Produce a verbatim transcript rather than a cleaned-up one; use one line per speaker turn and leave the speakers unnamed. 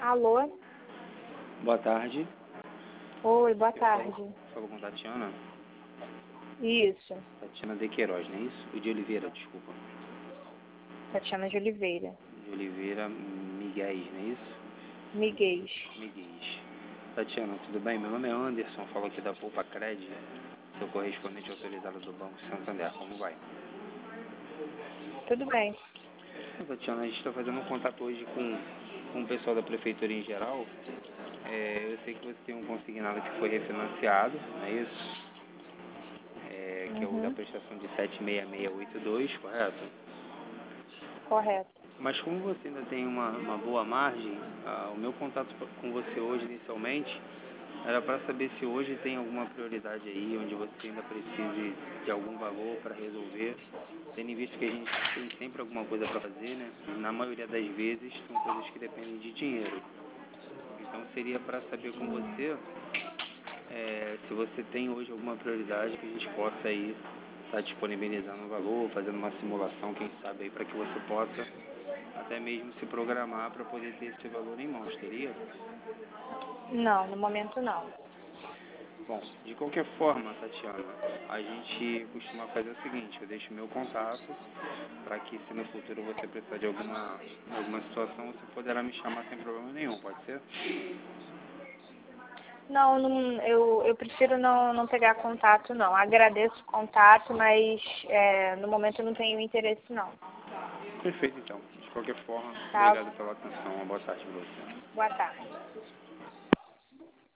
Alô?
Boa tarde.
Oi, boa
Eu
tarde.
falo, falo com Tatiana.
Isso,
Tatiana de Queiroz, não é isso? E de Oliveira, desculpa.
Tatiana de Oliveira.
De Oliveira Miguel, não é isso?
Miguel.
Miguel. Tatiana, tudo bem? Meu nome é Anderson, falo aqui da Poupa Cred, sou correspondente autorizado do Banco Santander. Como vai?
Tudo bem.
Tatiana, a gente está fazendo um contato hoje com, com o pessoal da Prefeitura em geral. É, eu sei que você tem um consignado que foi refinanciado, não é isso? É, que é o da
Uhum,
prestação de sete seis seis oito dois, correto?
correto.
Mas como você ainda tem uma, uma boa margem, ah, o meu contato com você hoje, inicialmente, era para saber se hoje tem alguma prioridade aí, onde você ainda precise de algum valor para resolver, tendo em vista que a gente tem sempre alguma coisa para fazer, né? E na maioria das vezes são coisas que dependem de dinheiro. Então seria para saber com
Hum,
você é, se você tem hoje alguma prioridade que a gente possa aí estar disponibilizando um valor, fazendo uma simulação, quem sabe aí, para que você possa até mesmo se programar para poder ter esse valor em mãos, teria?
Não, no momento não.
Bom, de qualquer forma, Tatiana, a gente costuma fazer o seguinte, eu deixo meu contato para que se no futuro você precisar de alguma, alguma situação, você poderá me chamar sem problema nenhum, pode ser?
Não, não eu, eu prefiro não, não pegar contato, não. Agradeço o contato, mas é, no momento eu não tenho interesse, não.
Perfeito, então. De qualquer forma,
Tá?
obrigado pela atenção. Uma boa tarde para você.
Boa tarde.